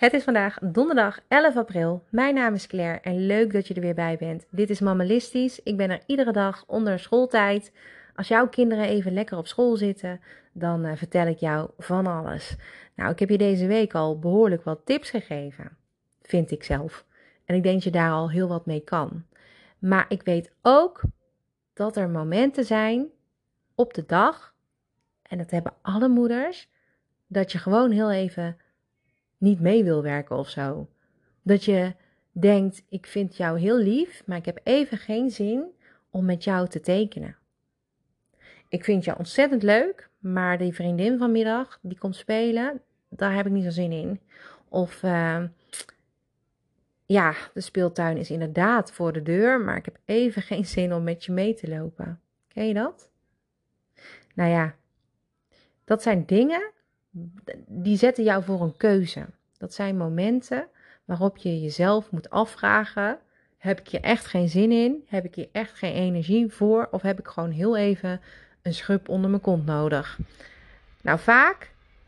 Het is vandaag donderdag 11 april. Mijn naam is Claire en leuk dat je er weer bij bent. Dit is Mammalistisch. Ik ben er iedere dag onder schooltijd. Als jouw kinderen even lekker op school zitten, dan vertel ik jou van alles. Nou, ik heb je deze week al behoorlijk wat tips gegeven, vind ik zelf. En ik denk dat je daar al heel wat mee kan. Maar ik weet ook dat er momenten zijn op de dag, en dat hebben alle moeders, dat je gewoon heel even niet mee wil werken of zo. Dat je denkt, ik vind jou heel lief, maar ik heb even geen zin om met jou te tekenen. Ik vind jou ontzettend leuk, maar die vriendin vanmiddag die komt spelen, daar heb ik niet zo zin in. Of ja, de speeltuin is inderdaad voor de deur, maar ik heb even geen zin om met je mee te lopen. Ken je dat? Nou ja, dat zijn dingen die zetten jou voor een keuze. Dat zijn momenten waarop je jezelf moet afvragen: heb ik hier echt geen zin in? Heb ik hier echt geen energie voor? Of heb ik gewoon heel even een schub onder mijn kont nodig? Nou, vaak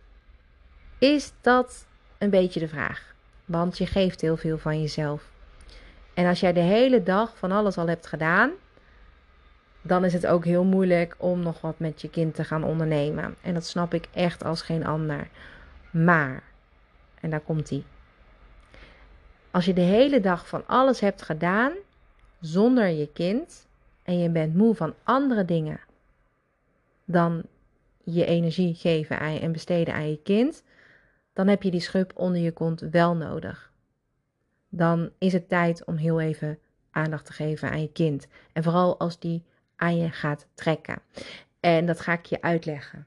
is dat een beetje de vraag. Want je geeft heel veel van jezelf. En als jij de hele dag van alles al hebt gedaan, dan is het ook heel moeilijk om nog wat met je kind te gaan ondernemen. En dat snap ik echt als geen ander. Maar, en daar komt ie. Als je de hele dag van alles hebt gedaan zonder je kind en je bent moe van andere dingen dan je energie geven en besteden aan je kind, dan heb je die schub onder je kont wel nodig. Dan is het tijd om heel even aandacht te geven aan je kind. En vooral als die aan je gaat trekken. En dat ga ik je uitleggen.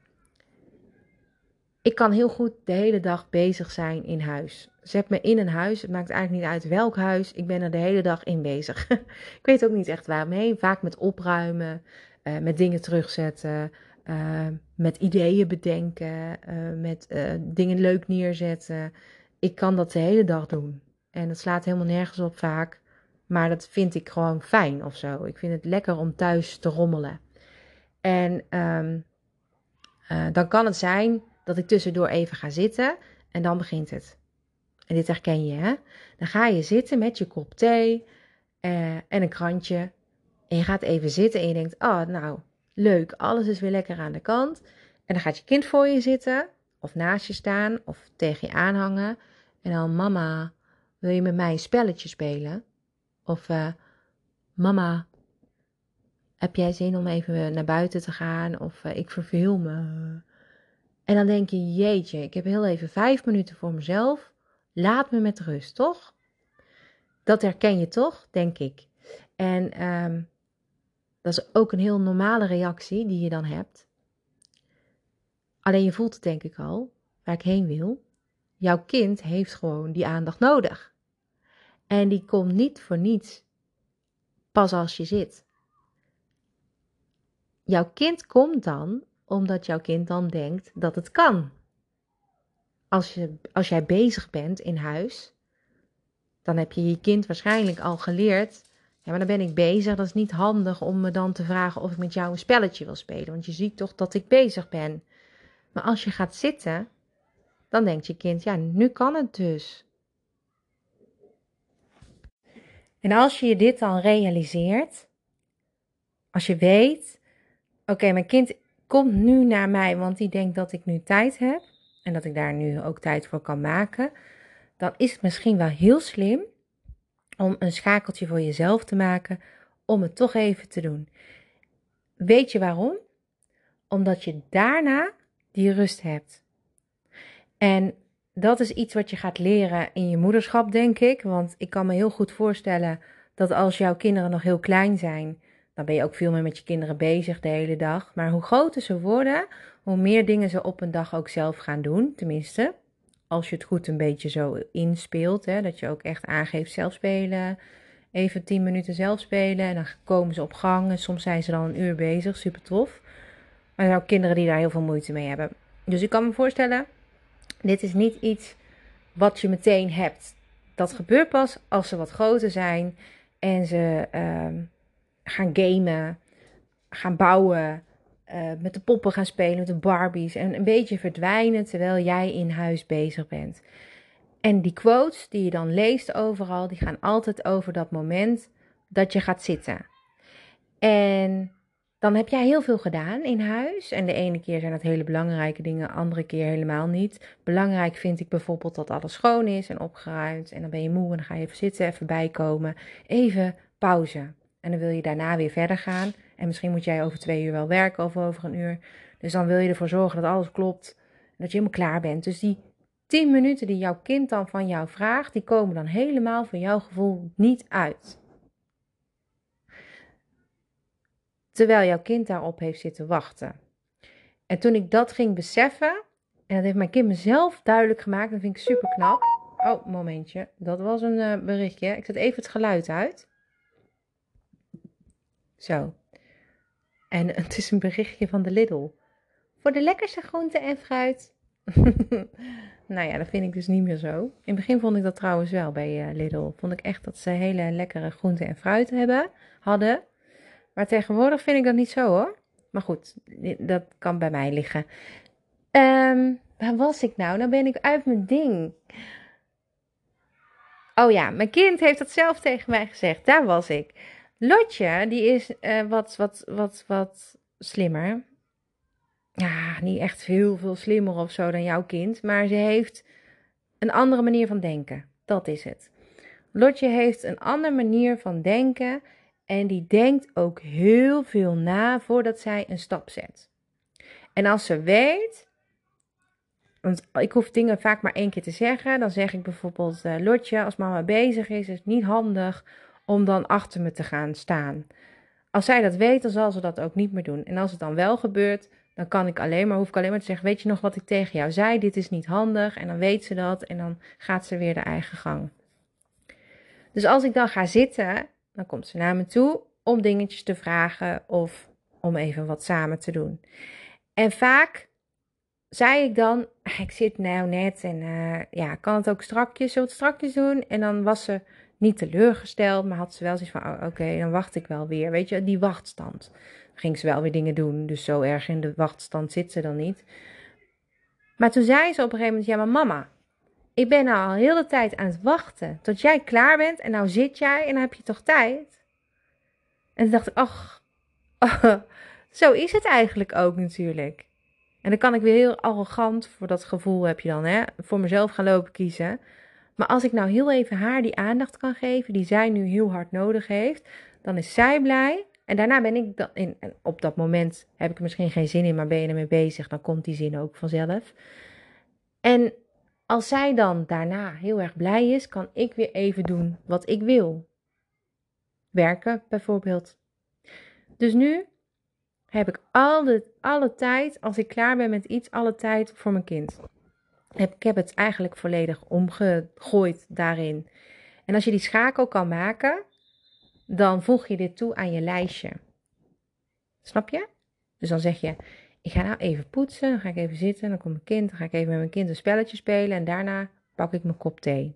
Ik kan heel goed de hele dag bezig zijn in huis. Zet me in een huis, het maakt eigenlijk niet uit welk huis. Ik ben er de hele dag in bezig. Ik weet ook niet echt waarmee. Vaak met opruimen, met dingen terugzetten, met ideeën bedenken, met dingen leuk neerzetten. Ik kan dat de hele dag doen. En dat slaat helemaal nergens op vaak. Maar dat vind ik gewoon fijn of zo. Ik vind het lekker om thuis te rommelen. En dan kan het zijn dat ik tussendoor even ga zitten en dan begint het. En dit herken je, hè? Dan ga je zitten met je kop thee en een krantje. En je gaat even zitten en je denkt, oh nou, leuk, alles is weer lekker aan de kant. En dan gaat je kind voor je zitten, of naast je staan, of tegen je aanhangen. En dan, mama, wil je met mij een spelletje spelen? Of, mama, heb jij zin om even naar buiten te gaan? Of, ik verveel me. En dan denk je, jeetje, ik heb heel even 5 minuten voor mezelf. Laat me met rust, toch? Dat herken je toch, denk ik. En dat is ook een heel normale reactie die je dan hebt. Alleen je voelt het denk ik al, waar ik heen wil. Jouw kind heeft gewoon die aandacht nodig. En die komt niet voor niets pas als je zit. Jouw kind komt dan omdat jouw kind dan denkt dat het kan. Als jij bezig bent in huis, dan heb je je kind waarschijnlijk al geleerd. Ja, maar dan ben ik bezig. Dat is niet handig om me dan te vragen of ik met jou een spelletje wil spelen. Want je ziet toch dat ik bezig ben. Maar als je gaat zitten, dan denkt je kind, ja, nu kan het dus. En als je dit dan realiseert, als je weet, oké, mijn kind komt nu naar mij, want die denkt dat ik nu tijd heb. En dat ik daar nu ook tijd voor kan maken. Dan is het misschien wel heel slim om een schakeltje voor jezelf te maken, om het toch even te doen. Weet je waarom? Omdat je daarna die rust hebt. En dat is iets wat je gaat leren in je moederschap, denk ik. Want ik kan me heel goed voorstellen dat als jouw kinderen nog heel klein zijn, dan ben je ook veel meer met je kinderen bezig de hele dag. Maar hoe groter ze worden, hoe meer dingen ze op een dag ook zelf gaan doen. Tenminste, als je het goed een beetje zo inspeelt. Hè, dat je ook echt aangeeft zelf spelen. Even 10 minuten zelf spelen en dan komen ze op gang. En soms zijn ze dan een uur bezig, super tof. Maar er zijn ook kinderen die daar heel veel moeite mee hebben. Dus ik kan me voorstellen, dit is niet iets wat je meteen hebt. Dat gebeurt pas als ze wat groter zijn en ze gaan gamen, gaan bouwen, met de poppen gaan spelen, met de Barbies en een beetje verdwijnen terwijl jij in huis bezig bent. En die quotes die je dan leest overal, die gaan altijd over dat moment dat je gaat zitten. En dan heb jij heel veel gedaan in huis. En de ene keer zijn dat hele belangrijke dingen, andere keer helemaal niet. Belangrijk vind ik bijvoorbeeld dat alles schoon is en opgeruimd. En dan ben je moe en dan ga je even zitten, even bijkomen. Even pauze. En dan wil je daarna weer verder gaan. En misschien moet jij over 2 uur wel werken of over een uur. Dus dan wil je ervoor zorgen dat alles klopt. En dat je helemaal klaar bent. Dus die 10 minuten die jouw kind dan van jou vraagt, die komen dan helemaal voor jouw gevoel niet uit. Terwijl jouw kind daarop heeft zitten wachten. En toen ik dat ging beseffen, en dat heeft mijn kind mezelf duidelijk gemaakt, dat vind ik super knap. Oh, momentje, dat was een berichtje. Ik zet even het geluid uit. Zo. En het is een berichtje van de Lidl. Voor de lekkerste groenten en fruit. Nou ja, dat vind ik dus niet meer zo. In het begin vond ik dat trouwens wel bij Lidl. Vond ik echt dat ze hele lekkere groenten en fruit hadden. Maar tegenwoordig vind ik dat niet zo hoor. Maar goed, dat kan bij mij liggen. Waar was ik nou? Nou ben ik uit mijn ding. Oh ja, mijn kind heeft dat zelf tegen mij gezegd. Daar was ik. Lotje, die is wat slimmer. Ja, niet echt heel veel slimmer of zo dan jouw kind. Maar ze heeft een andere manier van denken. Dat is het. Lotje heeft een andere manier van denken. En die denkt ook heel veel na voordat zij een stap zet. En als ze weet, want ik hoef dingen vaak maar 1 keer te zeggen. Dan zeg ik bijvoorbeeld, Lotje, als mama bezig is het niet handig om dan achter me te gaan staan. Als zij dat weet, dan zal ze dat ook niet meer doen. En als het dan wel gebeurt, dan hoef ik alleen maar te zeggen, weet je nog wat ik tegen jou zei? Dit is niet handig. En dan weet ze dat en dan gaat ze weer de eigen gang. Dus als ik dan ga zitten, dan komt ze naar me toe om dingetjes te vragen of om even wat samen te doen. En vaak zei ik dan, ik zit nou net en kan het ook strakjes, zullen we het strakjes doen? En dan was ze niet teleurgesteld, maar had ze wel zoiets van, oké, dan wacht ik wel weer. Weet je, die wachtstand. Dan ging ze wel weer dingen doen, dus zo erg in de wachtstand zit ze dan niet. Maar toen zei ze op een gegeven moment, ja maar mama, ik ben nou al heel de tijd aan het wachten tot jij klaar bent en nou zit jij en dan heb je toch tijd? En toen dacht ik, ach, zo is het eigenlijk ook natuurlijk. En dan kan ik weer heel arrogant, voor dat gevoel heb je dan, voor mezelf gaan lopen kiezen. Maar als ik nou heel even haar die aandacht kan geven, die zij nu heel hard nodig heeft, dan is zij blij. En daarna ben ik, en op dat moment heb ik er misschien geen zin in, maar ben je ermee bezig, dan komt die zin ook vanzelf. En als zij dan daarna heel erg blij is, kan ik weer even doen wat ik wil. Werken bijvoorbeeld. Dus nu heb ik alle tijd, als ik klaar ben met iets, alle tijd voor mijn kind. Ik heb het eigenlijk volledig omgegooid daarin. En als je die schakel kan maken, dan voeg je dit toe aan je lijstje. Snap je? Dus dan zeg je, ik ga nou even poetsen, dan ga ik even zitten, dan komt mijn kind, dan ga ik even met mijn kind een spelletje spelen en daarna pak ik mijn kop thee.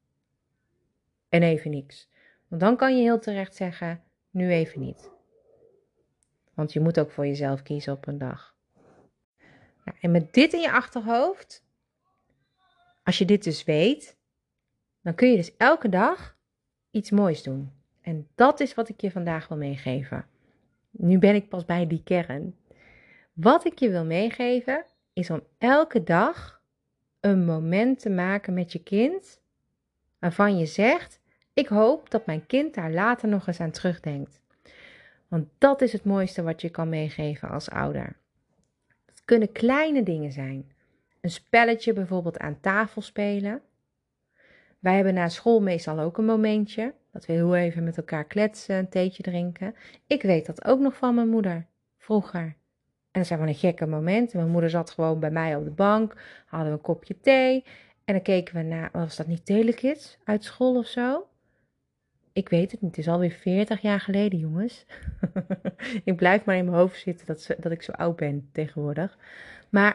En even niks. Want dan kan je heel terecht zeggen, nu even niet. Want je moet ook voor jezelf kiezen op een dag. Nou, en met dit in je achterhoofd, als je dit dus weet, dan kun je dus elke dag iets moois doen. En dat is wat ik je vandaag wil meegeven. Nu ben ik pas bij die kern. Wat ik je wil meegeven, is om elke dag een moment te maken met je kind, waarvan je zegt, ik hoop dat mijn kind daar later nog eens aan terugdenkt. Want dat is het mooiste wat je kan meegeven als ouder. Het kunnen kleine dingen zijn. Een spelletje bijvoorbeeld aan tafel spelen. Wij hebben na school meestal ook een momentje, dat we heel even met elkaar kletsen, een theetje drinken. Ik weet dat ook nog van mijn moeder, vroeger. En dat zijn van een gekke momenten. Mijn moeder zat gewoon bij mij op de bank, hadden we een kopje thee. En dan keken we naar, was dat niet Telekids uit school of zo? Ik weet het niet, het is alweer 40 jaar geleden, jongens. Ik blijf maar in mijn hoofd zitten dat ik zo oud ben tegenwoordig. Maar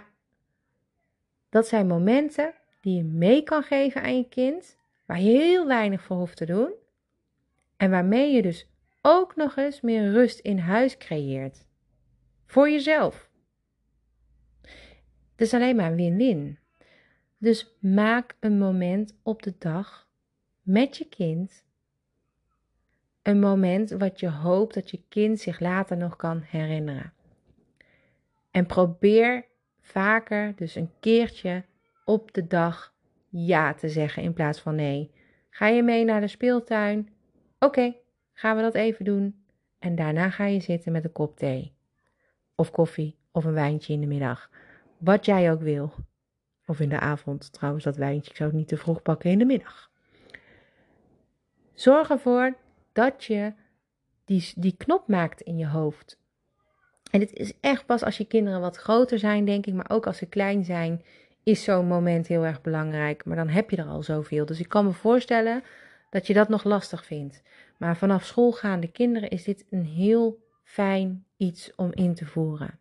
dat zijn momenten die je mee kan geven aan je kind, waar je heel weinig voor hoeft te doen. En waarmee je dus ook nog eens meer rust in huis creëert. Voor jezelf. Het is alleen maar een win-win. Dus maak een moment op de dag met je kind. Een moment wat je hoopt dat je kind zich later nog kan herinneren. En probeer vaker, dus een keertje op de dag ja te zeggen in plaats van nee. Ga je mee naar de speeltuin? Oké, gaan we dat even doen. En daarna ga je zitten met een kop thee. Of koffie, of een wijntje in de middag. Wat jij ook wil. Of in de avond, trouwens dat wijntje. Ik zou het niet te vroeg pakken in de middag. Zorg ervoor dat je die knop maakt in je hoofd. En het is echt pas als je kinderen wat groter zijn, denk ik. Maar ook als ze klein zijn, is zo'n moment heel erg belangrijk. Maar dan heb je er al zoveel. Dus ik kan me voorstellen dat je dat nog lastig vindt. Maar vanaf schoolgaande kinderen is dit een heel fijn iets om in te voeren.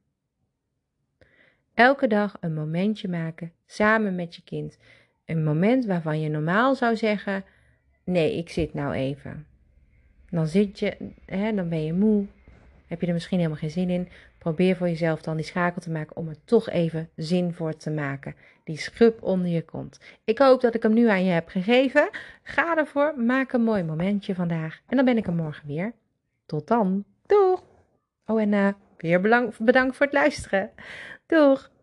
Elke dag een momentje maken samen met je kind. Een moment waarvan je normaal zou zeggen, nee, ik zit nou even. Dan zit je, dan ben je moe. Heb je er misschien helemaal geen zin in. Probeer voor jezelf dan die schakel te maken om er toch even zin voor te maken. Die schub onder je kont. Ik hoop dat ik hem nu aan je heb gegeven. Ga ervoor, maak een mooi momentje vandaag. En dan ben ik er morgen weer. Tot dan. Doeg! Oh, en weer bedankt voor het luisteren. Doeg!